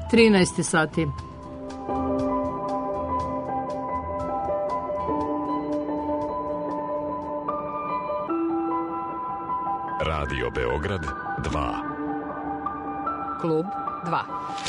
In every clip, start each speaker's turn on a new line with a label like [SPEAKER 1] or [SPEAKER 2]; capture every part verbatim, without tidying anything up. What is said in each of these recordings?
[SPEAKER 1] trinaest sati.
[SPEAKER 2] Radio Beograd dva.
[SPEAKER 3] Klub dva.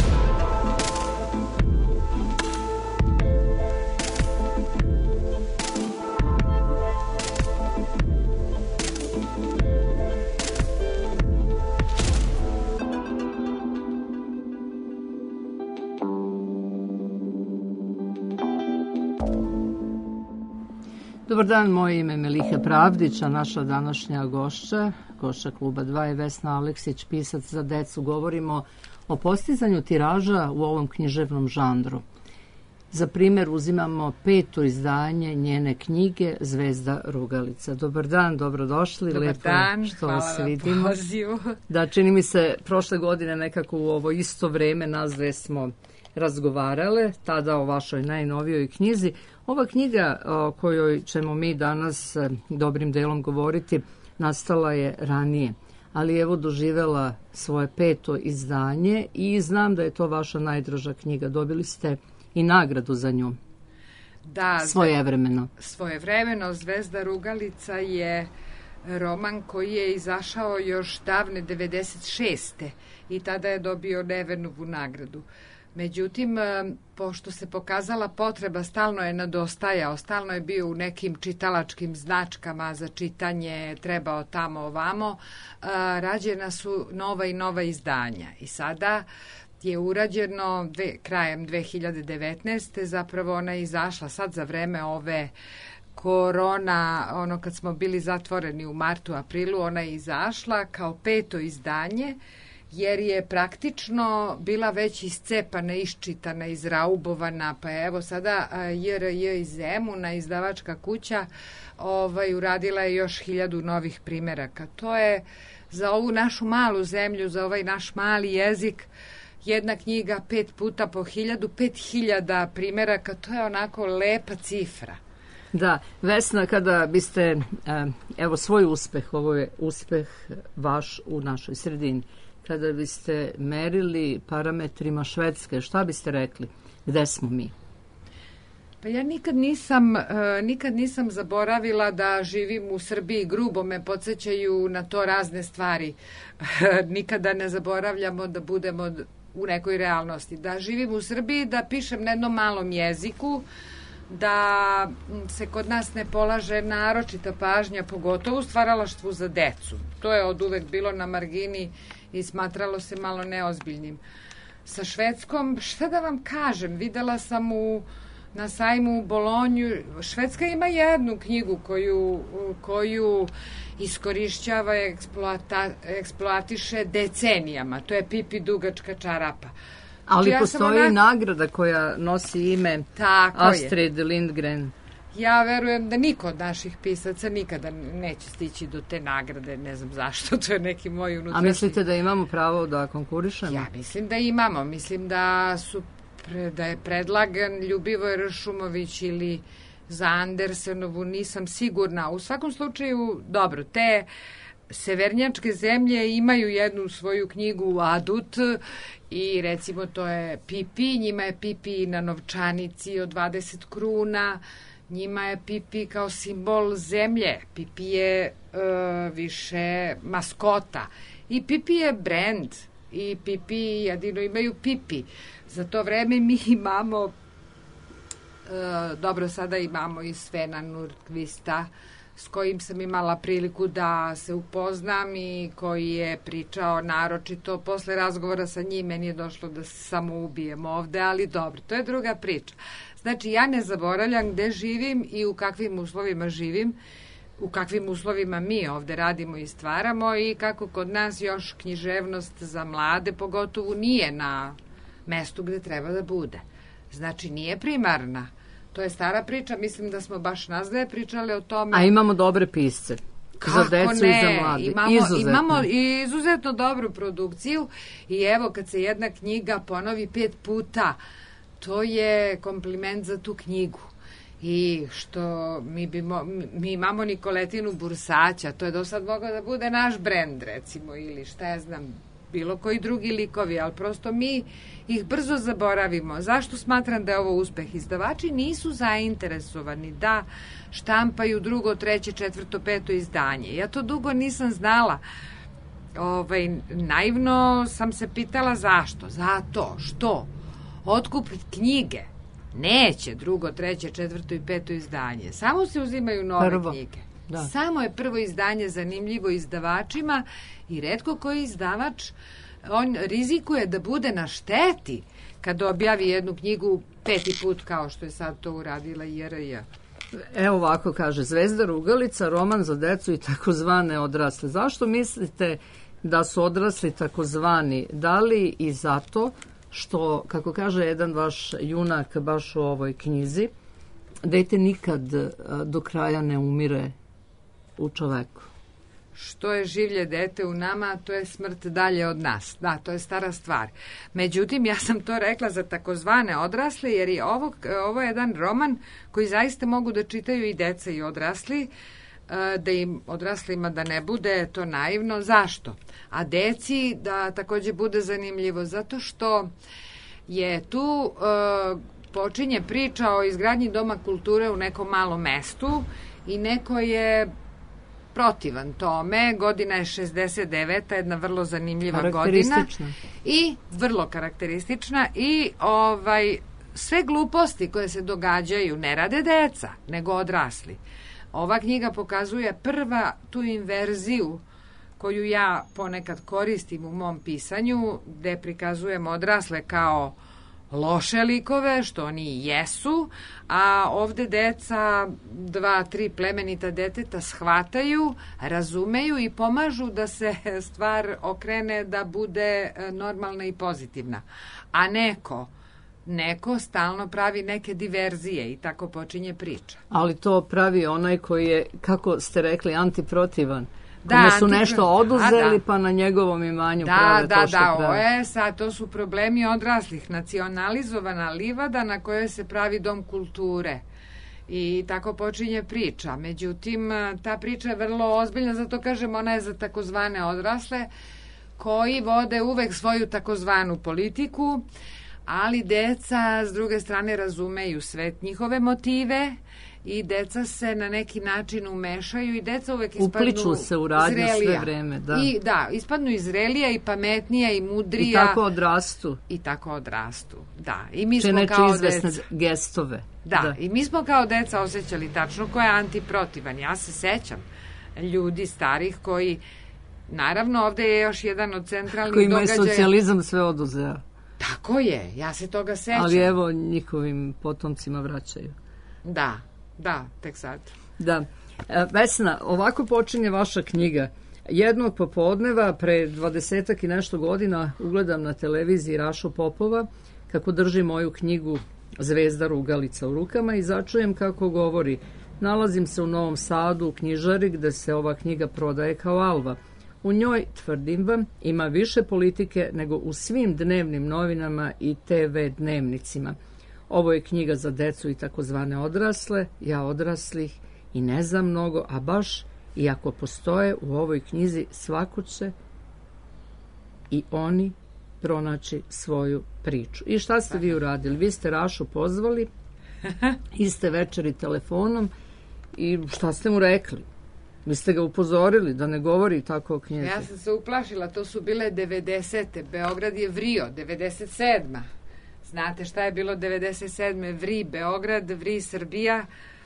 [SPEAKER 1] Dobar dan, moje ime je Meliha Pravdić, a naša današnja gošća, gošća Kluba dva je Vesna Aleksić, pisac za decu. Govorimo o postizanju tiraža u ovom književnom žanru. Za primjer uzimamo peto izdanje njene knjige Zvezda rugalica. Dobar dan, dobrodošli.
[SPEAKER 3] Dobar
[SPEAKER 1] Lepo
[SPEAKER 3] dan,
[SPEAKER 1] što
[SPEAKER 3] hvala
[SPEAKER 1] vas
[SPEAKER 3] na
[SPEAKER 1] vidimo.
[SPEAKER 3] pozivu.
[SPEAKER 1] Da, čini mi se prošle godine nekako u ovo isto vreme nas dve smo razgovarale, tada o vašoj najnovijoj knjizi. Ova knjiga o kojoj ćemo mi danas dobrim delom govoriti nastala je ranije, ali evo doživela svoje peto izdanje i znam da je to vaša najdraža knjiga. Dobili ste i nagradu za nju.
[SPEAKER 3] Da,
[SPEAKER 1] svojevremeno.
[SPEAKER 3] Svojevremeno Zvezda rugalica je roman koji je izašao još davne devedeset šeste i tada je dobio Nevenovu nagradu. Međutim, pošto se pokazala potreba, stalno je nadostajao, stalno je bio u nekim čitalačkim značkama za čitanje, trebao tamo ovamo, rađena su nova i nova izdanja. I sada je urađeno dve, krajem dve hiljade devetnaeste. zapravo ona je izašla sad za vreme ove korona, ono kad smo bili zatvoreni u martu, aprilu, ona je izašla kao peto izdanje, jer je praktično bila već iscepana, iščitana, izraubovana, pa evo sada J R J iz Zemuna, izdavačka kuća, ovaj, uradila je još hiljadu novih primeraka. To je za ovu našu malu zemlju, za ovaj naš mali jezik, jedna knjiga pet puta po hiljadu, pet hiljada primeraka, to je onako lepa cifra.
[SPEAKER 1] Da, Vesna, kada biste, evo svoj uspeh, ovo je uspeh vaš u našoj sredini, kada biste merili parametrima Švedske, šta biste rekli? Gde smo mi?
[SPEAKER 3] Pa ja nikad nisam, nikad nisam zaboravila da živim u Srbiji. Grubo me podsjećaju na to razne stvari. Nikada ne zaboravljamo da budemo u nekoj realnosti. Da živim u Srbiji, da pišem na jednom malom jeziku, da se kod nas ne polaže naročita pažnja, pogotovo u stvaralaštvu za decu. To je od uvek bilo na margini i smatralo se malo neozbiljnim. Sa Švedskom, šta da vam kažem, videla sam u, na sajmu u Bolonju, Švedska ima jednu knjigu koju, koju iskorišćava, eksploata, eksploatiše decenijama, to je Pipi dugačka čarapa.
[SPEAKER 1] Ali
[SPEAKER 3] ja
[SPEAKER 1] postoji
[SPEAKER 3] onak...
[SPEAKER 1] nagrada koja nosi ime
[SPEAKER 3] Tako
[SPEAKER 1] Astrid
[SPEAKER 3] je.
[SPEAKER 1] Lindgren.
[SPEAKER 3] Ja verujem da niko od naših pisaca nikada neće stići do te nagrade, ne znam zašto, to je neki moj unutrašnji.
[SPEAKER 1] A mislite da imamo pravo da konkurišemo?
[SPEAKER 3] Ja mislim da imamo, mislim da su da je predlagan Ljubivoj Ršumović ili za Andersenovu, nisam sigurna. U svakom slučaju, dobro, te severnjačke zemlje imaju jednu svoju knjigu Adut i recimo to je Pipi, njima je Pipi na novčanici od dvadeset kruna, njima je Pipi kao simbol zemlje, Pipi je e, više maskota i Pipi je brend i Pipi jedino imaju Pipi. Za to vreme mi imamo, e, dobro sada imamo i Svena Nordqvista, s kojim sam imala priliku da se upoznam i koji je pričao naročito. Posle razgovora sa njim meni je došlo da se samo ubijem ovde, ali dobro, to je druga priča. Znači, ja ne zaboravljam gde živim i u kakvim uslovima živim, u kakvim uslovima mi ovde radimo i stvaramo i kako kod nas još književnost za mlade pogotovo nije na mestu gde treba da bude. Znači, nije primarna. To je stara priča, mislim da smo baš nas dve pričale o tome.
[SPEAKER 1] A imamo dobre pisce. Za decu
[SPEAKER 3] ne?
[SPEAKER 1] I za mlade.
[SPEAKER 3] Imamo,
[SPEAKER 1] izuzetno.
[SPEAKER 3] imamo izuzetno dobru produkciju i evo kad se jedna knjiga ponovi pet puta, to je kompliment za tu knjigu. I što mi, bimo, mi imamo Nikoletinu Bursaća, to je do sad moglo da bude naš brend recimo ili šta ja znam, bilo koji drugi likovi, ali prosto mi ih brzo zaboravimo. Zašto smatram da je ovo uspeh? Izdavači nisu zainteresovani da štampaju drugo, treće, četvrto, peto izdanje. Ja to dugo nisam znala. Ovaj, naivno sam se pitala zašto. Zato što otkup knjige neće drugo, treće, četvrto i peto izdanje. Samo se uzimaju nove prvo. knjige. Da. Samo je prvo izdanje zanimljivo izdavačima i retko koji izdavač on rizikuje da bude na šteti kad objavi jednu knjigu peti put kao što je sad to uradila I R J.
[SPEAKER 1] Evo ovako kaže, Zvezda rugalica, roman za decu i takozvane odrasle. Zašto mislite da su odrasli takozvani? Da li i zato što, kako kaže jedan vaš junak baš u ovoj knjizi, dete nikad do kraja ne umire u čoveku?
[SPEAKER 3] Što je življe dete u nama, to je smrt dalje od nas. Da, to je stara stvar. Međutim, ja sam to rekla za takozvane odrasle, jer je ovo, ovo je jedan roman koji zaista mogu da čitaju i deca i odrasli, da im odraslima da ne bude to naivno. Zašto? A deci da takođe bude zanimljivo, zato što je tu uh, počinje priča o izgradnji doma kulture u nekom malom mestu i neko je protivan tome. Godina je šezdeset deveta, jedna vrlo zanimljiva godina i vrlo karakteristična i ovaj sve gluposti koje se događaju ne rade deca, nego odrasli. Ova knjiga pokazuje prva tu inverziju koju ja ponekad koristim u mom pisanju, gde prikazujem odrasle kao loše likove, što oni i jesu, a ovde deca, dva, tri plemenita deteta shvataju, razumeju i pomažu da se stvar okrene da bude normalna i pozitivna. A neko, neko stalno pravi neke diverzije i tako počinje priča.
[SPEAKER 1] Ali to pravi onaj koji je, kako ste rekli, antiprotivan. Kome su nešto oduzeli, da. Pa na njegovom imanju
[SPEAKER 3] da,
[SPEAKER 1] prave
[SPEAKER 3] da,
[SPEAKER 1] to što
[SPEAKER 3] da,
[SPEAKER 1] prave.
[SPEAKER 3] Da, da, sad to su problemi odraslih. Nacionalizovana livada na kojoj se pravi dom kulture. I tako počinje priča. Međutim, ta priča je vrlo ozbiljna, zato kažem, ona je za takozvane odrasle, koji vode uvek svoju takozvanu politiku, ali deca s druge strane razumeju sve njihove motive i deca se na neki način umešaju i deca uvek ispadnu
[SPEAKER 1] upliču se u radnju sve vreme. Da.
[SPEAKER 3] I, da, ispadnu i zrelija i pametnija i mudrija.
[SPEAKER 1] I tako odrastu.
[SPEAKER 3] I tako odrastu, da. I mi
[SPEAKER 1] Če
[SPEAKER 3] smo kao
[SPEAKER 1] izvesne
[SPEAKER 3] deca.
[SPEAKER 1] Gestove.
[SPEAKER 3] Da,
[SPEAKER 1] da,
[SPEAKER 3] i mi smo kao deca osjećali tačno ko je antiprotivan. Ja se sećam ljudi starih koji, naravno ovde je još jedan od centralnih
[SPEAKER 1] koji
[SPEAKER 3] događaja.
[SPEAKER 1] Koji imaju socijalizam sve oduzeo.
[SPEAKER 3] Tako je, ja se toga sećam.
[SPEAKER 1] Ali evo njihovim potomcima vraćaju.
[SPEAKER 3] Da, da, tek sad.
[SPEAKER 1] Da. Vesna, ovako počinje vaša knjiga. Jednog popodneva, pre dvadesetak i nešto godina, ugledam na televiziji Rašu Popova kako drži moju knjigu Zvezda rugalica u rukama i začujem kako govori. Nalazim se u Novom Sadu u knjižari gde se ova knjiga prodaje kao Alva. U njoj, tvrdim vam, ima više politike nego u svim dnevnim novinama i te ve dnevnicima. Ovo je knjiga za decu i takozvane odrasle, ja odraslih i ne znam mnogo, a baš i ako postoje u ovoj knjizi svako će i oni pronaći svoju priču. I šta ste vi uradili? Vi ste Rašu pozvali, iste večeri telefonom i šta ste mu rekli? Vi ste ga upozorili da ne govori tako o knjizi.
[SPEAKER 3] Ja sam se uplašila, to su bile devedesete. Beograd je vrio, devedeset sedma. Znate šta je bilo devedeset sedme? Vri Beograd, vri Srbija.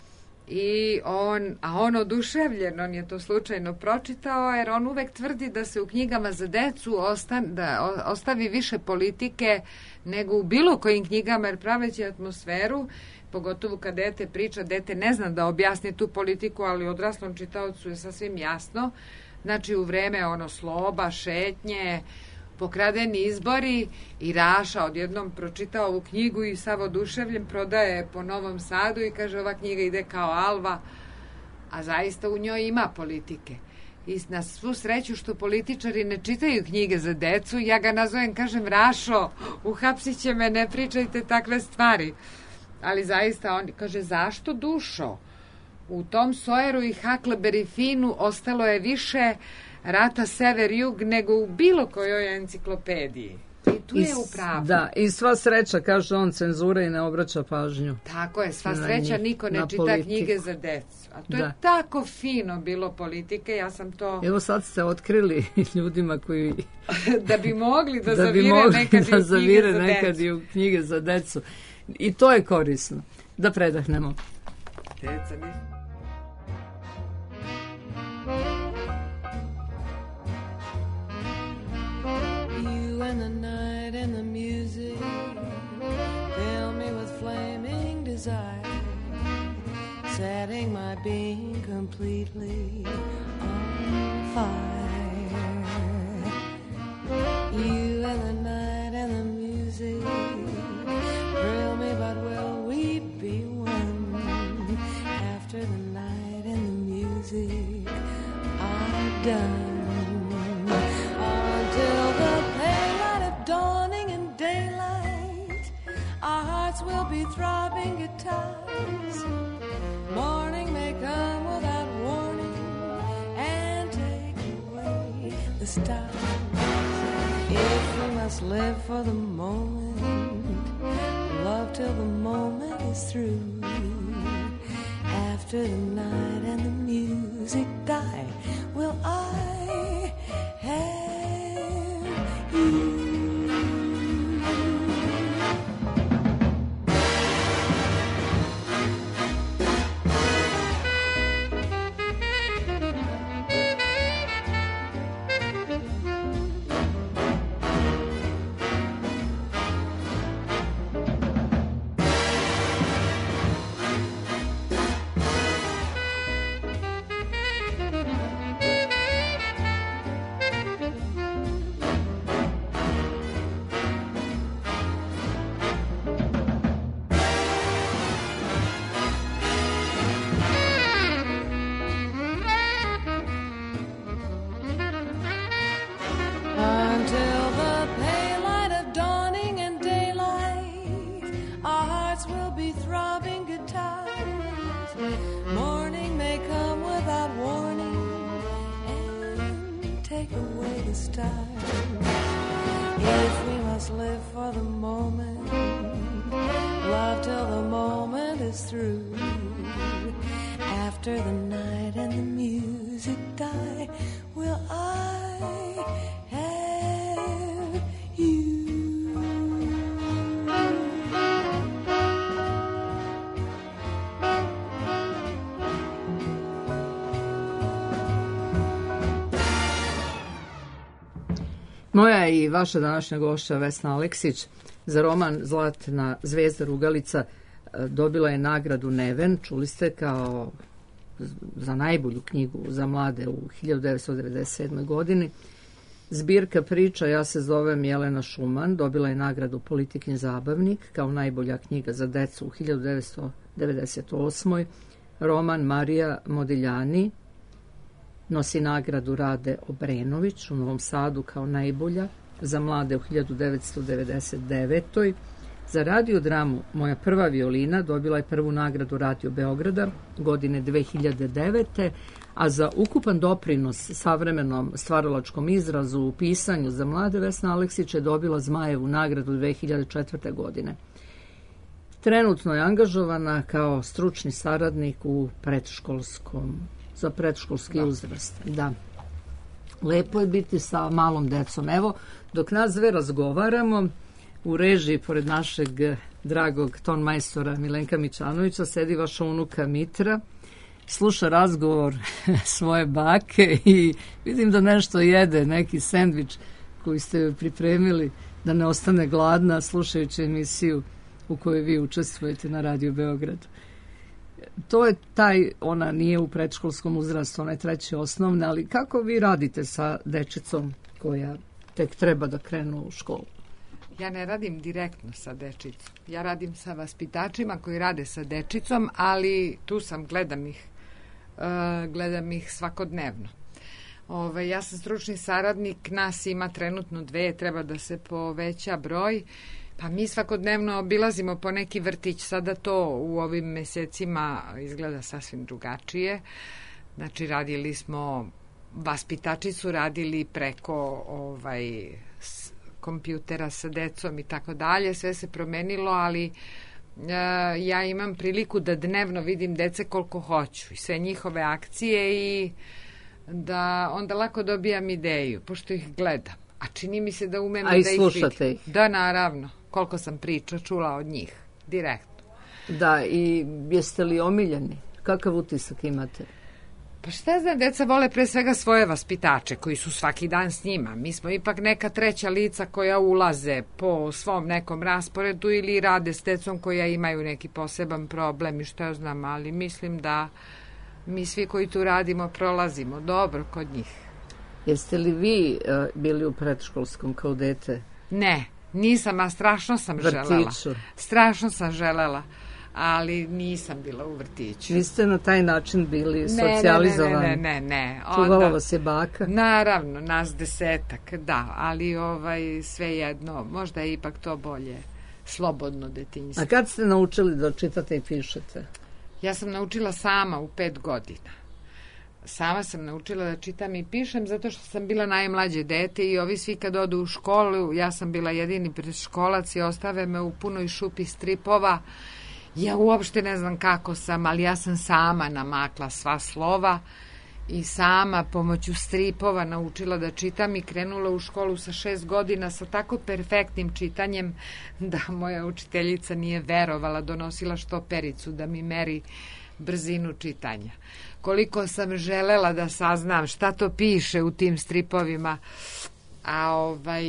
[SPEAKER 3] I on, a on oduševljen, on je to slučajno pročitao, jer on uvek tvrdi da se u knjigama za decu ostan, da ostavi više politike nego u bilo kojim knjigama, jer praveći atmosferu, pogotovo kad dete priča, dete ne zna da objasni tu politiku, ali odraslom čitaocu je sasvim jasno. Znači u vreme ono sloba, šetnje, pokradeni izbori i Raša odjednom pročitao ovu knjigu i sav oduševljen prodaje po Novom Sadu i kaže ova knjiga ide kao Alva, a zaista u njoj ima politike. I na svu sreću što političari ne čitaju knjige za decu, ja ga nazovem, kažem Rašo, uhapsit će me, ne pričajte takve stvari. Ali zaista on kaže, zašto dušo? U tom Sojeru i Huckleberry Finnu ostalo je više rata sever-jug nego u bilo kojoj enciklopediji. I tu je u pravu.
[SPEAKER 1] Da, i sva sreća, kaže on, cenzura i ne obraća pažnju.
[SPEAKER 3] Tako je, sva sreća, niko ne čita politiku. Knjige za decu. A to da. je tako fino bilo politike, ja sam to...
[SPEAKER 1] Evo sad ste otkrili ljudima koji...
[SPEAKER 3] da bi mogli da,
[SPEAKER 1] da
[SPEAKER 3] zavire
[SPEAKER 1] bi mogli
[SPEAKER 3] nekad,
[SPEAKER 1] da
[SPEAKER 3] i
[SPEAKER 1] zavire
[SPEAKER 3] za
[SPEAKER 1] nekad i u knjige za decu. I to je korisno. Da predahnemo.
[SPEAKER 3] Deca ne...
[SPEAKER 4] And the night and the music fill me with flaming desire, setting my being completely on fire. You and the night and the music thrill me, but will we be one after the night and the music are done? Until the dawning and daylight, our hearts will be throbbing guitars. Morning may come without warning and take away the stars. If we must live for the moment, love till the moment is through. After the night and the music die, will I have you? If we must live for the moment, love till the moment is through. After the night and the music die, will I have you?
[SPEAKER 1] Moja i vaša današnja gošća Vesna Aleksić za roman Zlatna zvijezda Rugalica dobila je nagradu Neven, čuli ste, kao za najbolju knjigu za mlade u hiljadu devetsto devedeset sedmoj godini. Zbirka priča Ja se zovem Jelena Šuman dobila je nagradu Politikin zabavnik kao najbolja knjiga za decu u hiljadu devetsto devedeset osmoj. Roman Marija Modiljani nosi nagradu Rade Obrenović u Novom Sadu kao najbolja za mlade u hiljadu devetsto devedeset devetoj. Za radiodramu Moja prva violina dobila je prvu nagradu Radio Beograda godine dve hiljade devete. A za ukupan doprinos savremenom stvaralačkom izrazu u pisanju za mlade Vesna Aleksić je dobila Zmajevu nagradu dve hiljade četvrte. godine. Trenutno je angažovana kao stručni saradnik u predškolskom za predškolski da. uzrast. Da. Lepo je biti sa malom decom. Evo, dok nas dve razgovaramo, u režiji, pored našeg dragog tonmajstora Milenka Mićanovića, sedi vaša unuka Mitra, sluša razgovor svoje bake i vidim da nešto jede, neki sendvič koji ste joj pripremili da ne ostane gladna slušajući emisiju u kojoj vi učestvujete na Radio Beogradu. To je taj, ona nije u predškolskom uzrastu, ona je treće osnovne, ali kako vi radite sa dečicom koja tek treba da krenu u školu?
[SPEAKER 3] Ja ne radim direktno sa dečicom. Ja radim sa vaspitačima koji rade sa dečicom, ali tu sam, gledam ih, uh, gledam ih svakodnevno. Ove, ja sam stručni saradnik, nas ima trenutno dve, treba da se poveća broj. Pa mi svakodnevno obilazimo po neki vrtić, sada to u ovim mesecima izgleda sasvim drugačije. Znači radili smo vaspitači su radili preko ovaj, s, kompjutera sa decom i tako dalje, sve se promenilo, ali uh, ja imam priliku da dnevno vidim dece koliko hoću i sve njihove akcije i da onda lako dobijam ideju, pošto ih gledam. A čini mi se da umem
[SPEAKER 1] A
[SPEAKER 3] da
[SPEAKER 1] i
[SPEAKER 3] ih
[SPEAKER 1] slušate
[SPEAKER 3] vidim.
[SPEAKER 1] ih.
[SPEAKER 3] Da, naravno. Koliko sam priča čula od njih, direktno.
[SPEAKER 1] Da, i jeste li omiljeni? Kakav utisak imate?
[SPEAKER 3] Pa šta znam, deca vole pre svega svoje vaspitače koji su svaki dan s njima. Mi smo ipak neka treća lica koja ulaze po svom nekom rasporedu ili rade s decom koja imaju neki poseban problem i šta znam, ali mislim da mi svi koji tu radimo prolazimo dobro kod njih.
[SPEAKER 1] Jeste li vi uh, bili u predškolskom kao dete?
[SPEAKER 3] Ne, nisam, a strašno sam
[SPEAKER 1] Vrtiću.
[SPEAKER 3] želela. Strašno sam želela, ali nisam bila u vrtiću.
[SPEAKER 1] Vi ste na taj način bili
[SPEAKER 3] Ne,
[SPEAKER 1] socijalizovani?
[SPEAKER 3] Ne, ne, ne, ne. ne.
[SPEAKER 1] Čuvala vas je baka?
[SPEAKER 3] Naravno, nas desetak, da, ali ovaj, svejedno, možda je ipak to bolje, slobodno detinjstvo.
[SPEAKER 1] A kad ste naučili da čitate i pišete?
[SPEAKER 3] Ja sam naučila sama u pet godina. Sama sam naučila da čitam i pišem zato što sam bila najmlađe dete i ovi svi kad odu u školu, ja sam bila jedini predškolac i ostave me u punoj šupi stripova. Ja uopšte ne znam kako sam, ali ja sam sama namakla sva slova i sama pomoću stripova naučila da čitam i krenula u školu sa šest godina sa tako perfektnim čitanjem da moja učiteljica nije verovala, donosila štopericu da mi meri brzinu čitanja. Koliko sam želela da saznam šta to piše u tim stripovima, a ovaj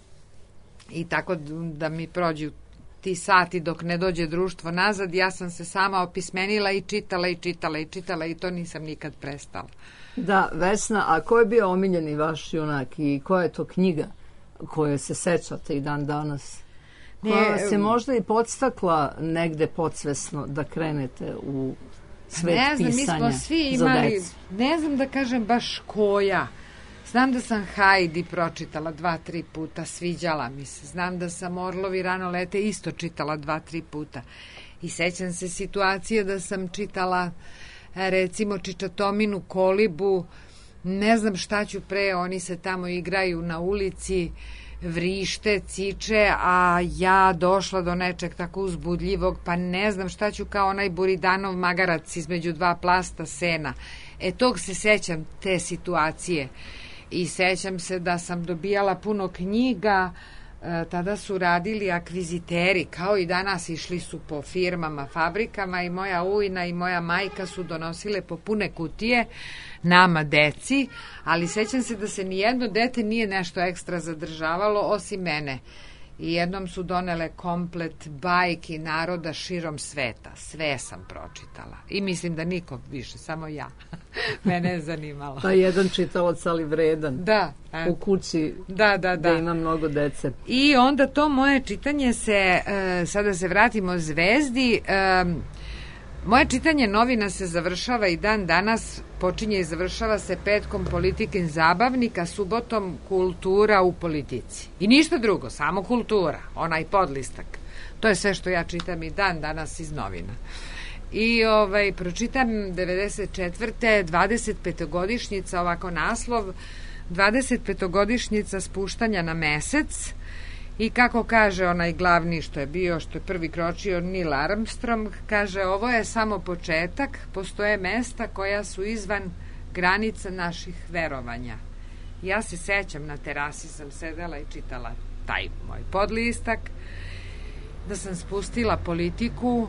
[SPEAKER 3] i tako da mi prođu ti sati dok ne dođe društvo nazad, ja sam se sama opismenila i čitala i čitala i čitala i to nisam nikad prestala.
[SPEAKER 1] Da, Vesna, a ko je bio omiljeni vaš junak i koja je to knjiga koje se sećate i dan danas? Koja
[SPEAKER 3] Ne,
[SPEAKER 1] vas je možda i podstakla negde podsvesno da krenete u svet
[SPEAKER 3] ne znam,
[SPEAKER 1] pisanja
[SPEAKER 3] mi smo svi
[SPEAKER 1] za
[SPEAKER 3] imali,
[SPEAKER 1] decu?
[SPEAKER 3] ne znam da kažem baš koja. Znam da sam Hajdi pročitala dva, tri puta, sviđala mi se. Znam da sam Orlovi rano lete isto čitala dva, tri puta. I sećam se situacije da sam čitala recimo Čičatominu Kolibu, ne znam šta ću pre, oni se tamo igraju na ulici, vrište, ciče, a ja došla do nečeg tako uzbudljivog, pa ne znam šta ću kao onaj Buridanov magarac između dva plasta sena. E, tog se sećam, te situacije. I sećam se da sam dobijala puno knjiga, e, tada su radili akviziteri, kao i danas išli su po firmama, fabrikama i moja ujna i moja majka su donosile po pune kutije nama deci, ali sećam se da se nijedno dete nije nešto ekstra zadržavalo osim mene. I jednom su donele komplet bajki naroda širom sveta. Sve sam pročitala. I mislim da niko više, samo ja. Mene je zanimalo.
[SPEAKER 1] Pa jedan čitalac, ali vredan.
[SPEAKER 3] Da. A,
[SPEAKER 1] u kući
[SPEAKER 3] da, da, da.
[SPEAKER 1] da ima mnogo dece.
[SPEAKER 3] I onda to moje čitanje se, e, sada se vratimo Zvezdi, e, moje čitanje novina se završava i dan danas, počinje i završava se petkom Politikin zabavnik, a subotom Kultura u politici. I ništa drugo, samo kultura, onaj podlistak. To je sve što ja čitam i dan danas iz novina. I ovaj, pročitam devedeset četvrte dvadesetpetogodišnjica, ovako naslov, dvadesetpetogodišnjica spuštanja na mesec. I kako kaže onaj glavni što je bio, što je prvi kročio, Neil Armstrong, kaže, ovo je samo početak, postoje mesta koja su izvan granica naših verovanja. Ja se sećam, na terasi sam sedela i čitala taj moj podlistak, da sam spustila Politiku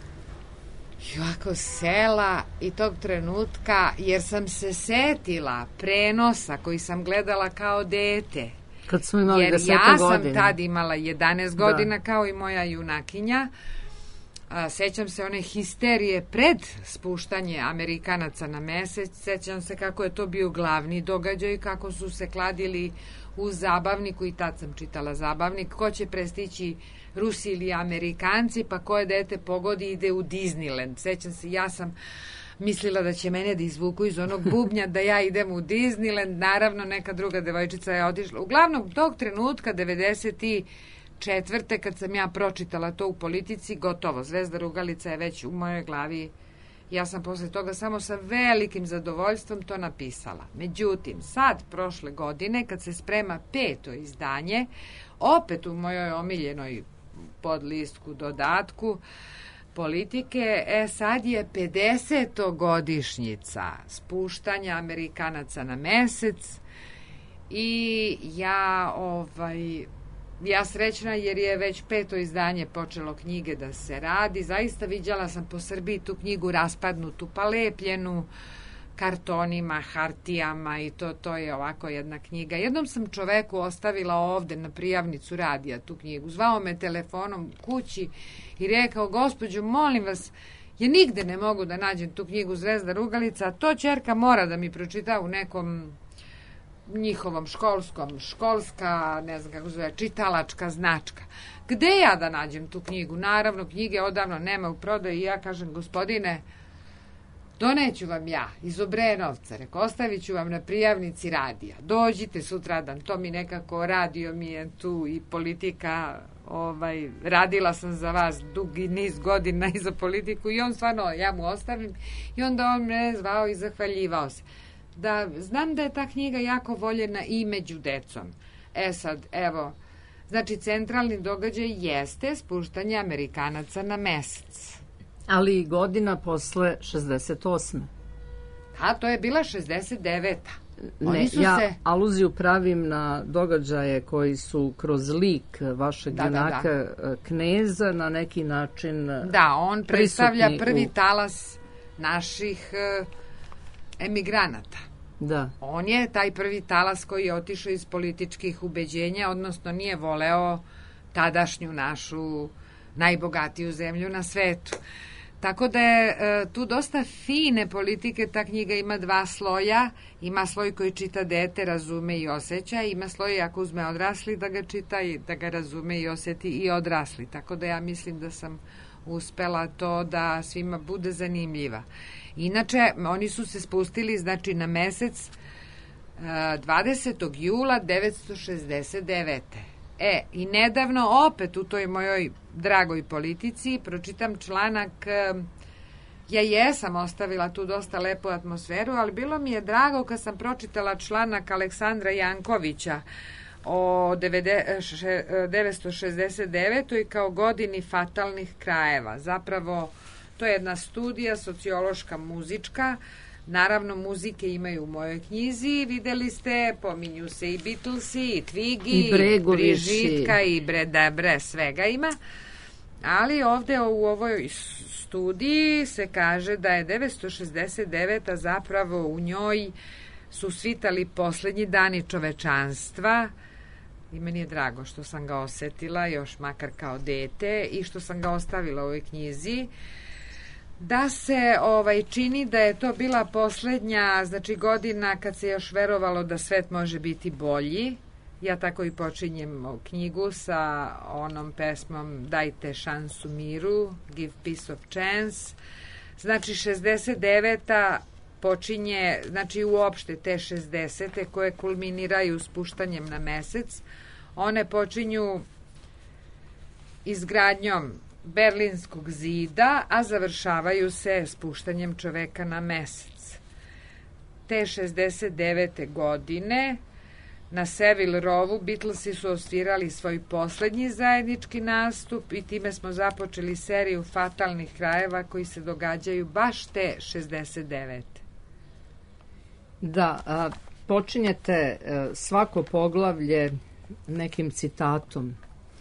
[SPEAKER 3] i ovako sela i tog trenutka, jer sam se setila prenosa koji sam gledala kao dete.
[SPEAKER 1] Kad smo imali
[SPEAKER 3] jer
[SPEAKER 1] desetak
[SPEAKER 3] ja sam
[SPEAKER 1] godina.
[SPEAKER 3] tad imala jedanaest godina,
[SPEAKER 1] da.
[SPEAKER 3] Kao i moja junakinja. A, sećam se one histerije pred spuštanje Amerikanaca na mesec, sećam se kako je to bio glavni događaj, kako su se kladili u zabavniku, i tad sam čitala zabavnik, ko će prestići, Rusi ili Amerikanci, pa koje dete pogodi ide u Disneyland. Sećam se, ja sam mislila da će mene da izvuku iz onog bubnja da ja idem u Disneyland, naravno neka druga devojčica je otišla. Uglavnom, tog trenutka, devedeset četvrte kad sam ja pročitala to u Politici, gotovo, Zvezda Rugalica je već u mojoj glavi Ja sam posle toga samo sa velikim zadovoljstvom to napisala. Međutim, sad, prošle godine, kad se sprema peto izdanje, opet u mojoj omiljenoj podlistku, dodatku politike, e sad je pedesetogodišnjica spuštanja Amerikanaca na mesec i ja ovaj ja srećna jer je već peto izdanje počelo knjige da se radi. Zaista viđala sam po Srbiji tu knjigu raspadnutu, pa lepljenu kartonima, hartijama i to, to je ovako jedna knjiga. Jednom sam čoveku ostavila ovde na prijavnicu radija tu knjigu. Zvao me telefonom kući i rekao, gospođo, molim vas, ja nigde ne mogu da nađem tu knjigu Zvezda Rugalica, a to ćerka mora da mi pročita u nekom njihovom školskom, školska, ne znam kako zove, čitalačka značka. Gde ja da nađem tu knjigu? Naravno, knjige odavno nema u prodaju i ja kažem, gospodine, doneću vam ja iz Obrenovca, reko, ostavit ću vam na prijavnici radija. Dođite sutradan, to mi nekako radio mi je tu i politika, ovaj, radila sam za vas dugi niz godina i za politiku i on stvarno, ja mu ostavim i onda on me zvao i zahvaljivao se. Da, znam da je ta knjiga jako voljena i među decom. E sad, evo, znači centralni događaj jeste spuštanje Amerikanaca na mesec.
[SPEAKER 1] Ali i godina posle šezdeset osme.
[SPEAKER 3] A, to je bila šezdeset deveta.
[SPEAKER 1] Ne, ja se... aluziju pravim na događaje koji su kroz lik vašeg
[SPEAKER 3] da,
[SPEAKER 1] junaka
[SPEAKER 3] da, da.
[SPEAKER 1] kneza na neki način
[SPEAKER 3] da, on predstavlja prvi
[SPEAKER 1] u...
[SPEAKER 3] talas naših uh, emigranata.
[SPEAKER 1] Da.
[SPEAKER 3] On je taj prvi talas koji je otišao iz političkih ubeđenja, odnosno nije voleo tadašnju našu najbogatiju zemlju na svetu. Tako da je e, tu dosta fine politike, ta knjiga ima dva sloja, ima sloj koji čita dete, razume i osjeća, ima sloj ako uzme odrasli da ga čita i da ga razume i osjeti i odrasli. Tako da ja mislim da sam uspela to da svima bude zanimljiva. Inače, oni su se spustili, znači, na mesec dvadesetog jula devetsto šezdeset devete. E, i nedavno opet u toj mojoj dragoj politici pročitam članak, ja jesam ostavila tu dosta lepu atmosferu, ali bilo mi je drago kad sam pročitala članak Aleksandra Jankovića o devetsto šezdeset devetoj kao godini fatalnih krajeva. Zapravo, to je jedna studija sociološka, muzička. Naravno, muzike imaju u mojoj knjizi, videli ste, pominju se i Beatlesi, i Twiggy,
[SPEAKER 1] i Bregovići,
[SPEAKER 3] i Brižitka, i Bre, bre, svega ima. Ali ovde u ovoj studiji se kaže da je devetsto šezdeset deveta zapravo u njoj su svitali poslednji dani čovečanstva i meni je drago što sam ga osetila, još makar kao dete, i što sam ga ostavila u ovoj knjizi. Da se ovaj čini da je to bila poslednja, znači, godina kad se još verovalo da svet može biti bolji. Ja tako i počinjem knjigu sa onom pesmom Dajte šansu miru, Give Peace of Chance. Znači, šezdeset deveta počinje, znači uopšte te šezdesete koje kulminiraju spuštanjem na mesec, one počinju izgradnjom Berlinskog zida, a završavaju se spuštanjem čoveka na mesec. Te šezdeset devete godine na Savile Rowu Beatlesi su osvirali svoj poslednji zajednički nastup i time smo započeli seriju fatalnih krajeva koji se događaju baš te šezdeset devete.
[SPEAKER 1] Da, a, počinjete a, svako poglavlje nekim citatom.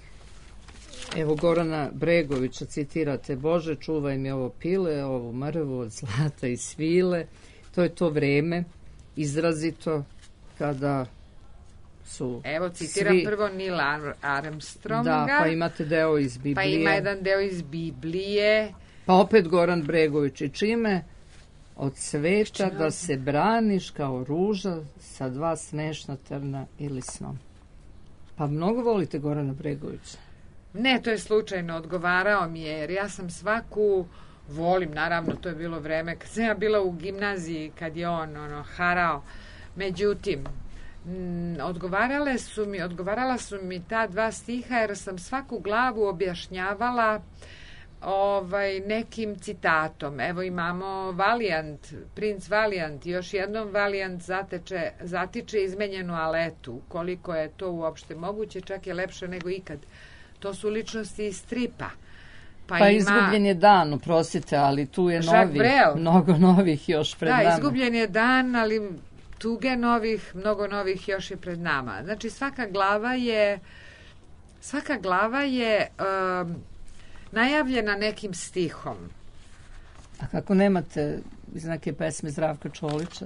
[SPEAKER 1] Evo, Gorana Bregovića citirate: Bože, čuvaj mi ovo pile, ovu mrvu od zlata i svile. To je to vreme izrazito kada su
[SPEAKER 3] Evo, citiram
[SPEAKER 1] svi...
[SPEAKER 3] prvo Neil Armstronga.
[SPEAKER 1] Da, pa imate deo iz Biblije.
[SPEAKER 3] Pa ima jedan deo iz Biblije.
[SPEAKER 1] Pa opet Goran Bregović. I čime? Od sveta čime? Da se braniš kao ruža sa dva snešna trna ili snom. Pa mnogo volite Gorana Bregovića? Ne,
[SPEAKER 3] to je slučajno, odgovarao mi je, jer ja sam svaku, volim, naravno, to je bilo vreme kad sam ja bila u gimnaziji, kad je on ono, harao. Međutim, m, odgovarale su mi, odgovarala su mi ta dva stiha, jer sam svaku glavu objašnjavala ovaj, nekim citatom. Evo imamo Valiant, princ Valiant, još jednom Valiant zateče, zatiče izmenjenu aletu. Koliko je to uopšte moguće, čak je lepše nego ikad. To su ličnosti iz stripa. Pa,
[SPEAKER 1] pa
[SPEAKER 3] ima...
[SPEAKER 1] izgubljen je dan, oprostite, ali tu je novi, mnogo novih još pred
[SPEAKER 3] da,
[SPEAKER 1] nama.
[SPEAKER 3] Da, izgubljen je dan, ali tuge novih, mnogo novih još je pred nama. Znači svaka glava je svaka glava je um, najavljena nekim stihom.
[SPEAKER 1] A kako nemate iz neke pesme Zdravka Čolića?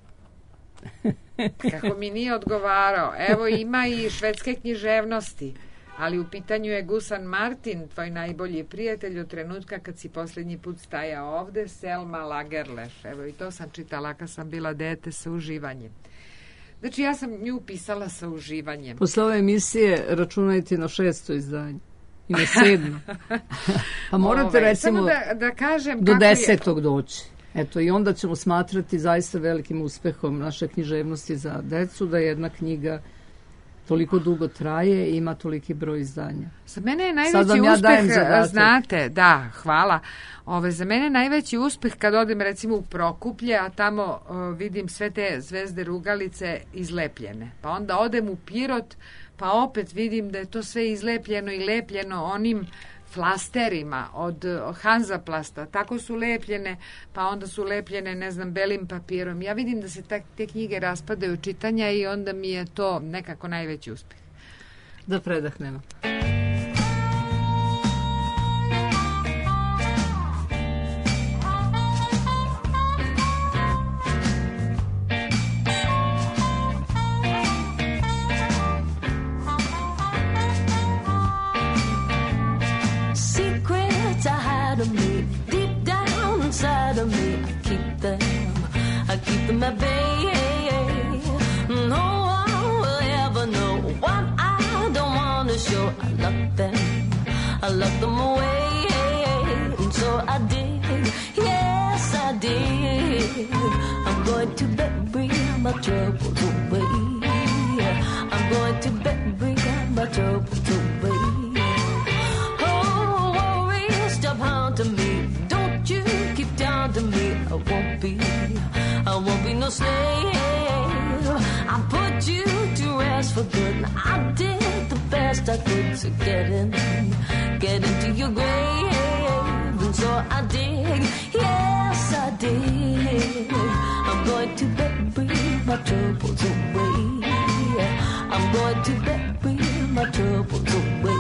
[SPEAKER 3] Kako mi nije odgovarao. Evo ima i švedske književnosti, ali u pitanju je Gusan Martin, tvoj najbolji prijatelj od trenutka kad si posljednji put stajao ovde, Selma Lagerlöf. Evo i to sam čitala kad sam bila dete sa uživanjem. Znači ja sam nju pisala sa uživanjem.
[SPEAKER 1] Posle ove emisije računajte na šesto izdanje. I na sedmo. Pa morate Ove, recimo
[SPEAKER 3] da, da kažem
[SPEAKER 1] do desetog je... doći. Eto, i onda ćemo smatrati zaista velikim uspehom naše književnosti za decu, da jedna knjiga toliko dugo traje i ima toliki broj izdanja.
[SPEAKER 3] Za mene je najveći ja uspeh, znate, da, hvala. Ove, za mene je najveći uspeh kad odem recimo u Prokuplje, a tamo o, vidim sve te zvezde rugalice izlepljene. Pa onda odem u Pirot, pa opet vidim da je to sve izlepljeno i lepljeno onim flasterima od Hanzaplasta, tako su lepljene, pa onda su lepljene, ne znam, belim papirom. Ja vidim da se ta, te knjige raspadaju čitanja i onda mi je to nekako najveći uspeh.
[SPEAKER 1] Da predahnemo.
[SPEAKER 5] I keep them at bay. No one will ever know what I don't want to show. I lock them, I lock them away. And so I did, yes I did. I'm going to bury my troubles away. I'm going to bury my troubles away. Oh, worries stop haunting me. Don't you keep down to me. I won't be, I won't be no slave. I put you to rest for good. I did the best I could to get in, get into your grave. And so I did, yes I did. I'm going to bury my troubles away. I'm going to bury my troubles away.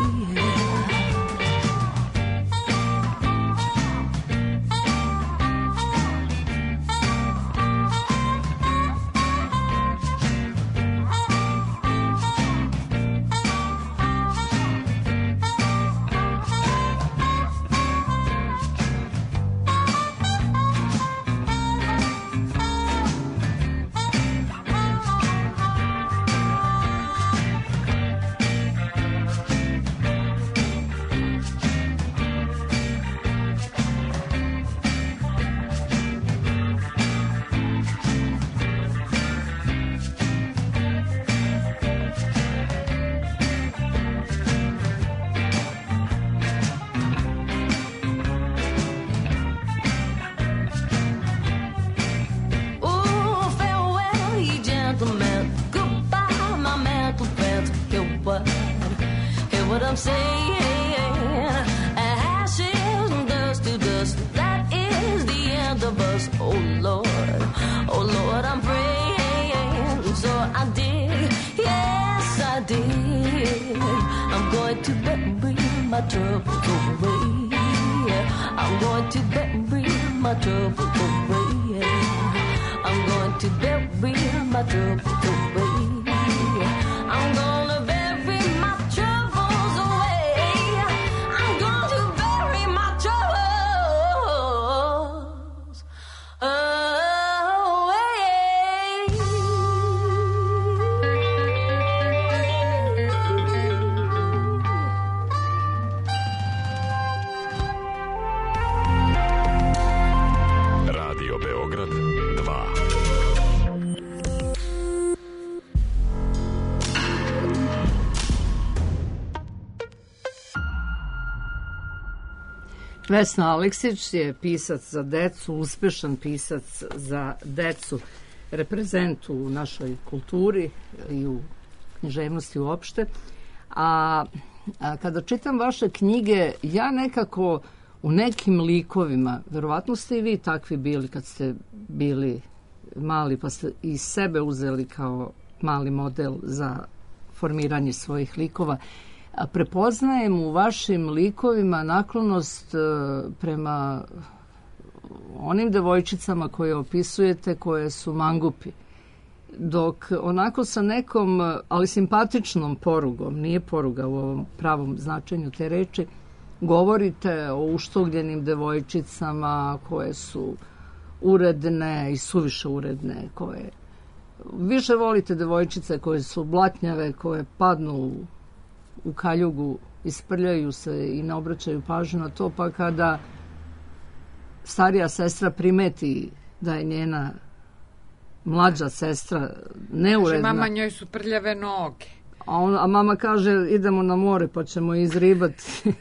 [SPEAKER 1] Vesna Aleksić je pisac za decu, uspešan pisac za decu, reprezent u našoj kulturi i u književnosti uopšte. A, a kada čitam vaše knjige, ja nekako u nekim likovima, verovatno ste i vi takvi bili kad ste bili mali, pa ste i sebe uzeli kao mali model za formiranje svojih likova, a prepoznajem u vašim likovima naklonost e, prema onim devojčicama koje opisujete, koje su mangupi. Dok onako sa nekom, ali simpatičnom porugom, nije poruga u ovom pravom značenju te reči, govorite o uštogljenim devojčicama koje su uredne i suviše uredne, koje više volite devojčice koje su blatnjave, koje padnu u, u kaljugu, isprljaju se i ne obraćaju pažnju na to, pa kada starija sestra primeti da je njena mlađa sestra neuredna.
[SPEAKER 3] Kaže, mama, njoj su prljave noge.
[SPEAKER 1] A, on, a mama kaže, idemo na more pa ćemo izribati.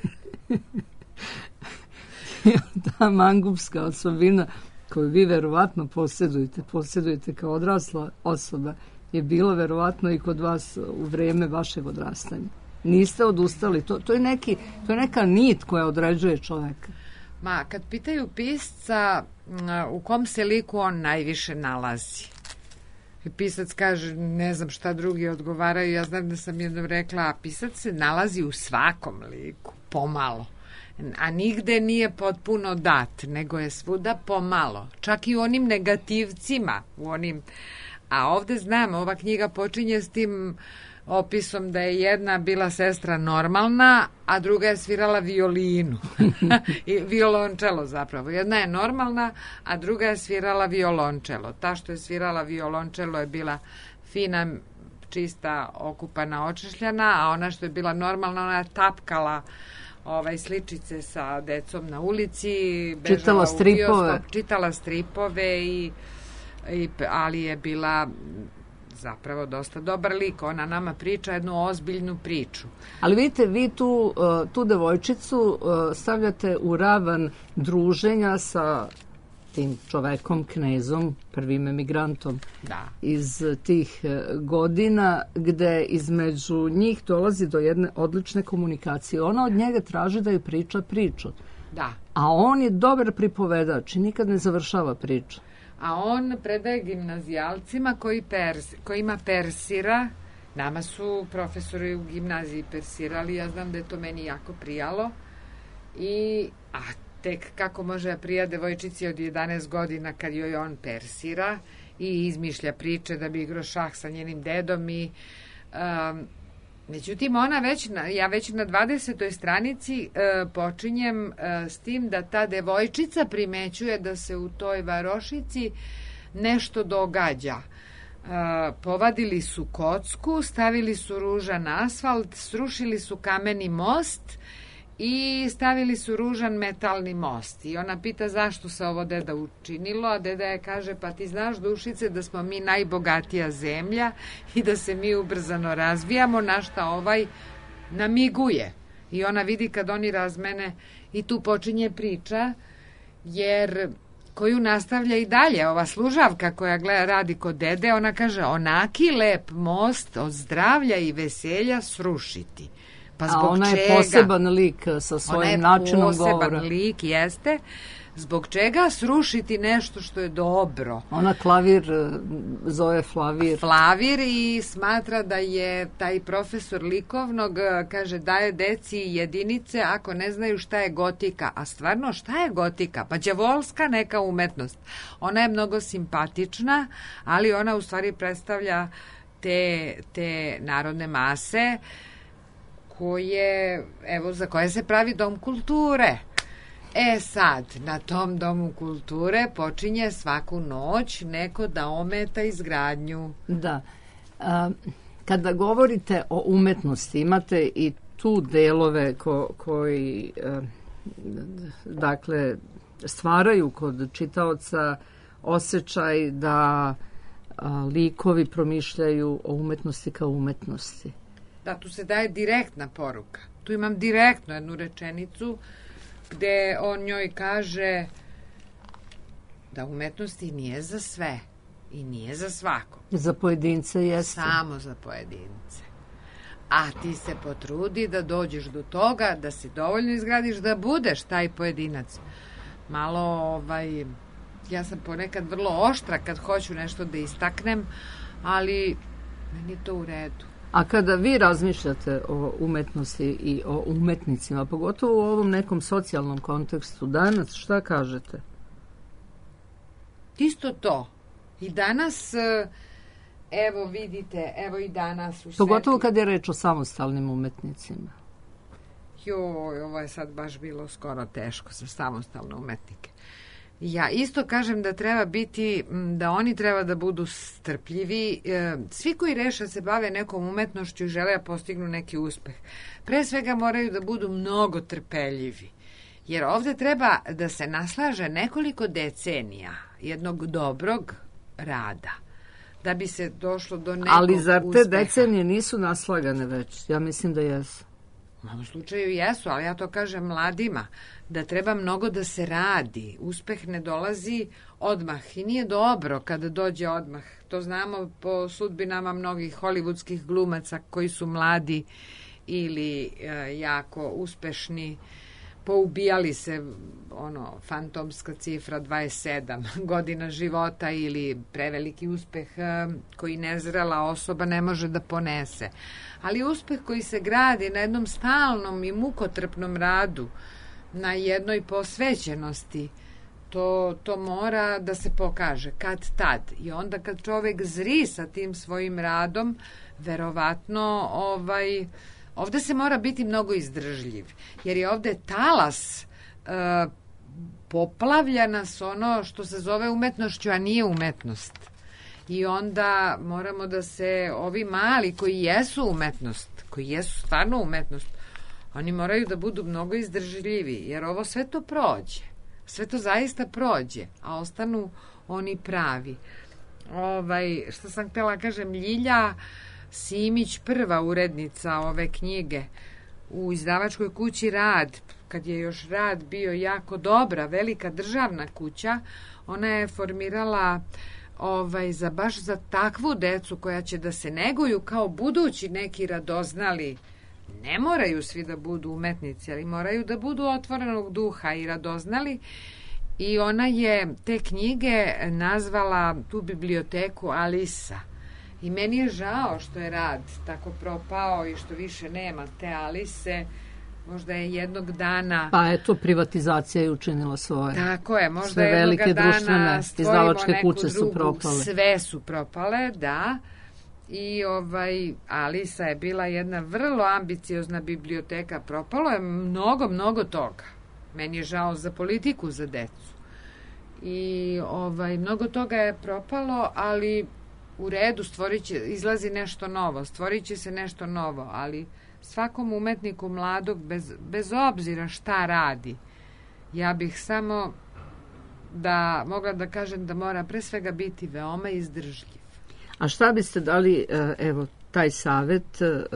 [SPEAKER 1] Ta mangupska osobina koju vi verovatno posjedujete, posjedujete kao odrasla osoba, je bila verovatno i kod vas u vreme vašeg odrastanja. Niste odustali. To, to, je, neki, to je neka nit koja određuje čoveka.
[SPEAKER 3] Ma, kad pitaju pisca u kom se liku on najviše nalazi, i pisac kaže, ne znam šta drugi odgovaraju, ja znam da sam jednom rekla, a pisac se nalazi u svakom liku, pomalo. A nigde nije potpuno dat, nego je svuda pomalo. Čak i u onim negativcima, u onim... A ovde znam, ova knjiga počinje s tim opisom da je jedna bila sestra normalna, a druga je svirala violinu. I violončelo zapravo. Jedna je normalna, a druga je svirala violončelo. Ta što je svirala violončelo je bila fina, čista, okupana, očešljana, a ona što je bila normalna, ona je tapkala ovaj, sličice sa decom na ulici, bežala
[SPEAKER 1] čitala stripove.
[SPEAKER 3] u bioskop, čitala stripove, i, i, ali je bila zapravo dosta dobar lik. Ona nama priča jednu ozbiljnu priču.
[SPEAKER 1] Ali vidite, vi tu, tu devojčicu stavljate u ravan druženja sa tim čovekom, knezom, prvim emigrantom
[SPEAKER 3] da.
[SPEAKER 1] iz tih godina, gde između njih dolazi do jedne odlične komunikacije. Ona od njega traži da joj priča priču.
[SPEAKER 3] Da.
[SPEAKER 1] A on je dobar pripovedač i nikad ne završava priču.
[SPEAKER 3] A on predaje gimnazijalcima koji pers, kojima persira. Nama su profesori u gimnaziji persirali, ja znam da je to meni jako prijalo. I, a tek kako može prija devojčici od jedanaest godina kad joj on persira i izmišlja priče da bi igrao šah sa njenim dedom i... Um, međutim, ona već, na, ja već na dvadesetoj stranici e, počinjem e, s tim da ta devojčica primećuje da se u toj varošici nešto događa. E, povadili su kocku, stavili su ružan asfalt, srušili su kameni most i stavili su ružan metalni most. I ona pita zašto se ovo deda učinilo, a deda je kaže, pa ti znaš, Dušice, da smo mi najbogatija zemlja i da se mi ubrzano razvijamo, na šta ovaj namiguje. I ona vidi kad oni razmene i tu počinje priča, jer koju nastavlja i dalje ova služavka koja gleda, radi kod dede, ona kaže, onaki lep most od zdravlja i veselja srušiti. Pa zbog
[SPEAKER 1] a ona je
[SPEAKER 3] čega?
[SPEAKER 1] poseban lik sa svojim načinom govora. Ona je
[SPEAKER 3] poseban lik, jeste. Zbog čega srušiti nešto što je dobro?
[SPEAKER 1] Ona klavir zove Flavir.
[SPEAKER 3] Flavir i smatra da je taj profesor likovnog, kaže, daje deci jedinice ako ne znaju šta je gotika. A stvarno, šta je gotika? Pa đavolska neka umetnost. Ona je mnogo simpatična, ali ona u stvari predstavlja te, te narodne mase koje, evo, za koje se pravi dom kulture. E sad, na tom domu kulture počinje svaku noć neko da ometa izgradnju.
[SPEAKER 1] Da. A, kada govorite o umetnosti, imate i tu delove ko, koji a, dakle stvaraju kod čitaoca osjećaj da a, likovi promišljaju o umetnosti kao umetnosti.
[SPEAKER 3] Da, tu se daje direktna poruka. Tu imam direktno jednu rečenicu. gde on njoj kaže da umetnosti nije za sve i nije za svakog.
[SPEAKER 1] Za pojedince jeste.
[SPEAKER 3] Samo za pojedince. A ti se potrudi da dođeš do toga, da si dovoljno izgradiš da budeš taj pojedinac. Malo, ovaj, ja sam ponekad vrlo oštra kad hoću nešto da istaknem, ali meni je to u redu.
[SPEAKER 1] A kada vi razmišljate o umetnosti i o umetnicima, pogotovo u ovom nekom socijalnom kontekstu danas, šta kažete?
[SPEAKER 3] Isto to. I danas, evo vidite, evo i danas... U
[SPEAKER 1] pogotovo
[SPEAKER 3] svetli...
[SPEAKER 1] kad je reč o samostalnim umetnicima.
[SPEAKER 3] Joj, ovo je sad baš bilo skoro teško za samostalne umetnike. Ja isto kažem da treba biti, da oni treba da budu strpljivi. Svi koji reše se bave nekom umetnošću i žele da postignu neki uspeh, pre svega moraju da budu mnogo trpeljivi. Jer ovde treba da se naslaže nekoliko decenija jednog dobrog rada da bi se došlo do nekog
[SPEAKER 1] Ali zar te
[SPEAKER 3] uspeha.
[SPEAKER 1] decenije nisu naslagane već? Ja mislim da jesu.
[SPEAKER 3] U ovom slučaju jesu, ali ja to kažem mladima, da treba mnogo da se radi. Uspeh ne dolazi odmah i nije dobro kada dođe odmah. To znamo po sudbinama mnogih hollywoodskih glumaca koji su mladi ili e, jako uspešni. Poubijali se, ono, fantomska cifra dvadeset sedam godina života ili preveliki uspeh e, koji nezrela osoba ne može da ponese. Ali uspeh koji se gradi na jednom stalnom i mukotrpnom radu, na jednoj posvećenosti, to, to mora da se pokaže kad tad. I onda kad čovek zri sa tim svojim radom, verovatno ovaj, ovde se mora biti mnogo izdržljiv. Jer je ovde talas e, poplavlja nas ono što se zove umetnošću, a nije umetnost. I onda moramo da se ovi mali koji jesu umetnost, koji jesu stvarno umetnost, oni moraju da budu mnogo izdržljivi, jer ovo sve to prođe. Sve to zaista prođe, a ostanu oni pravi. Ovaj, što sam htjela kažem, Ljilja Simić, prva urednica ove knjige u izdavačkoj kući Rad, kad je još Rad bio jako dobra, velika državna kuća, ona je formirala ovaj, za baš za takvu decu koja će da se neguju kao budući neki radoznali. Ne moraju svi da budu umetnici, ali moraju da budu otvorenog duha i radoznali. I ona je te knjige nazvala tu biblioteku Alisa. I meni je žao što je Rad tako propao i što više nema te Alise. Možda je jednog dana...
[SPEAKER 1] Pa eto, privatizacija je učinila svoje.
[SPEAKER 3] Tako je, možda
[SPEAKER 1] sve
[SPEAKER 3] jednog
[SPEAKER 1] velike
[SPEAKER 3] dana
[SPEAKER 1] društvene izdavačke kuće su propale.
[SPEAKER 3] Sve su propale, da. I ovaj, Alisa je bila jedna vrlo ambiciozna biblioteka. Propalo je mnogo, mnogo toga. Meni je žao za politiku, za decu. I ovaj, mnogo toga je propalo, ali u redu, stvorit će, izlazi nešto novo, stvorit će se nešto novo, ali svakom umetniku mladog, bez, bez obzira šta radi, ja bih samo da mogla da kažem da mora pre svega biti veoma izdržljiv.
[SPEAKER 1] A šta biste dali, evo, taj savjet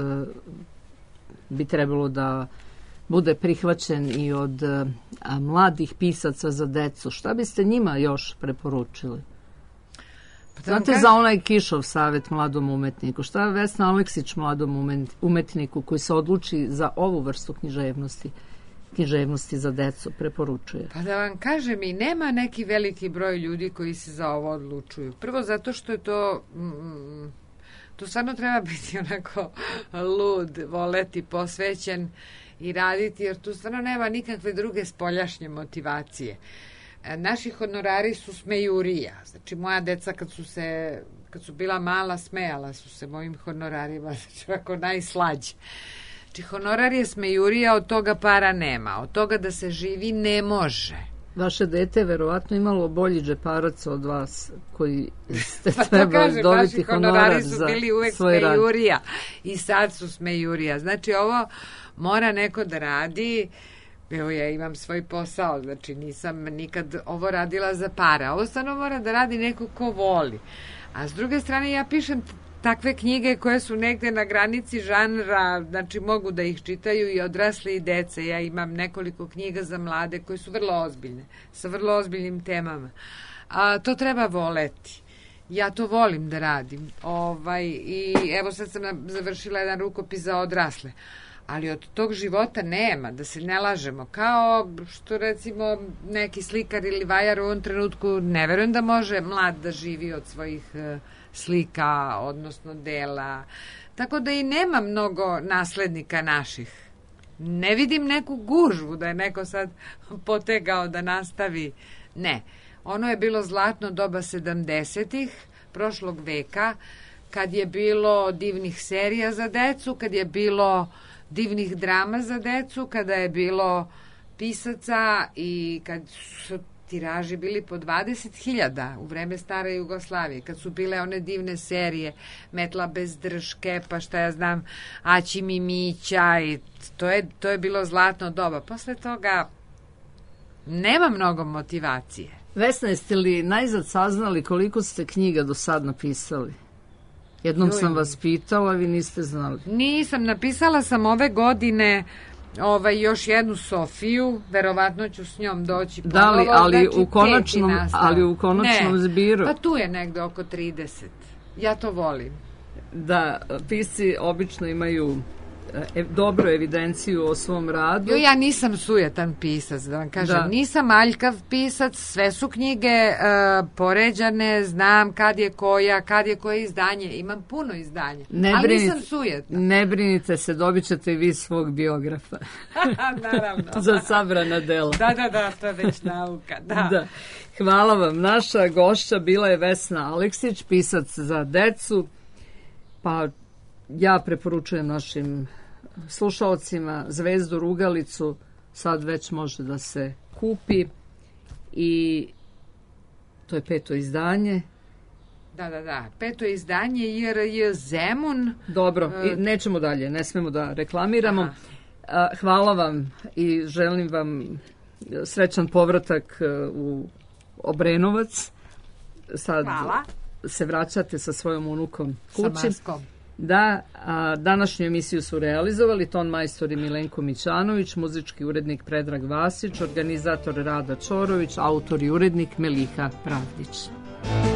[SPEAKER 1] bi trebalo da bude prihvaćen i od mladih pisaca za decu. Šta biste njima još preporučili? Znate kažem... za onaj Kišov savjet mladom umetniku. Šta je Vesna Aleksić mladom umetniku koji se odluči za ovu vrstu književnosti, književnosti za decu preporučuje?
[SPEAKER 3] Pa da vam kažem, i nema neki veliki broj ljudi koji se za ovo odlučuju. Prvo zato što je to... Mm, to stvarno treba biti onako lud, voleti, posvećen i raditi, jer tu stvarno nema nikakve druge spoljašnje motivacije. Naši honorari su smejurija. Znači, moja deca kad su se, kad su bila mala, smejala su se mojim honorarima, znači, ovako najslađe. Znači, honorar je smejurija, od toga para nema. Od toga da se živi ne može.
[SPEAKER 1] Vaše dete je verovatno imalo bolji džeparac od vas, koji ste
[SPEAKER 3] pa
[SPEAKER 1] trebali dobiti honorar
[SPEAKER 3] su
[SPEAKER 1] za
[SPEAKER 3] bili uvek
[SPEAKER 1] svoj rad.
[SPEAKER 3] smejurija. I sad su smejurija. Znači, ovo mora neko da radi. Evo, ja imam svoj posao, znači nisam nikad ovo radila za pare. Ovo stvarno mora da radi neko ko voli. A s druge strane, ja pišem takve knjige koje su negde na granici žanra, znači mogu da ih čitaju i odrasli i dece. Ja imam nekoliko knjiga za mlade koje su vrlo ozbiljne, sa vrlo ozbiljnim temama. A to treba voleti. Ja to volim da radim. Ovaj, i evo sad sam završila jedan rukopis za odrasle. Ali od tog života nema, da se ne lažemo. Kao što recimo neki slikar ili vajar u ovom trenutku ne verujem da može mlad da živi od svojih uh, slika, odnosno dela. Tako da i nema mnogo naslednika naših. Ne vidim neku gužvu da je neko sad potegao da nastavi. Ne. Ono je bilo zlatno doba sedamdesetih prošlog veka, kad je bilo divnih serija za decu, kad je bilo divnih drama za decu, kada je bilo pisaca i kad su tiraži bili po dvadeset hiljada u vreme stare Jugoslavije, kad su bile one divne serije Metla bez drške, pa šta ja znam, Aći mi Mića, i to je, to je bilo zlatno doba. Posle toga nema mnogo motivacije.
[SPEAKER 1] Vesna, jeste li najzad saznali koliko ste knjiga do sad napisali? Jednom sam vas pitala, vi niste znali.
[SPEAKER 3] Nisam, napisala sam ove godine ovaj, još jednu Sofiju, verovatno ću s njom doći ponovo.
[SPEAKER 1] Da li, ali,
[SPEAKER 3] znači,
[SPEAKER 1] u konačnom, ali u konačnom
[SPEAKER 3] ne,
[SPEAKER 1] zbiru?
[SPEAKER 3] Pa tu je negde oko trideset. Ja to volim.
[SPEAKER 1] Da, pisci obično imaju e, dobru evidenciju o svom radu.
[SPEAKER 3] Jo, ja nisam sujetan pisac, da vam kažem.
[SPEAKER 1] Da.
[SPEAKER 3] Nisam aljkav pisac, sve su knjige uh, poređane, znam kad je koja, kad je koje izdanje. Imam puno izdanja,
[SPEAKER 1] ne
[SPEAKER 3] ali
[SPEAKER 1] brinite,
[SPEAKER 3] nisam sujetna.
[SPEAKER 1] Ne brinite se, dobit ćete i vi svog biografa.
[SPEAKER 3] Naravno.
[SPEAKER 1] Za sabrana dela.
[SPEAKER 3] Da, da, da, to je već nauka. Da.
[SPEAKER 1] Da. Hvala vam. Naša gošća bila je Vesna Aleksić, pisac za decu. Pa ja preporučujem našim slušalcima Zvezdu Rugalicu, sad već može da se kupi i to je peto izdanje.
[SPEAKER 3] Da, da, da. Peto izdanje J R J Zemun.
[SPEAKER 1] Dobro, i nećemo dalje, ne smemo da reklamiramo. Aha. Hvala vam i želim vam srećan povratak u Obrenovac. Sad
[SPEAKER 3] Hvala.
[SPEAKER 1] Se vraćate sa svojom unukom kući.
[SPEAKER 3] Sa Marskom.
[SPEAKER 1] Da, a današnju emisiju su realizovali ton majstor i Milenko Mićanović, muzički urednik Predrag Vasić, organizator Rada Čorović, autor i urednik Meliha Pravdić.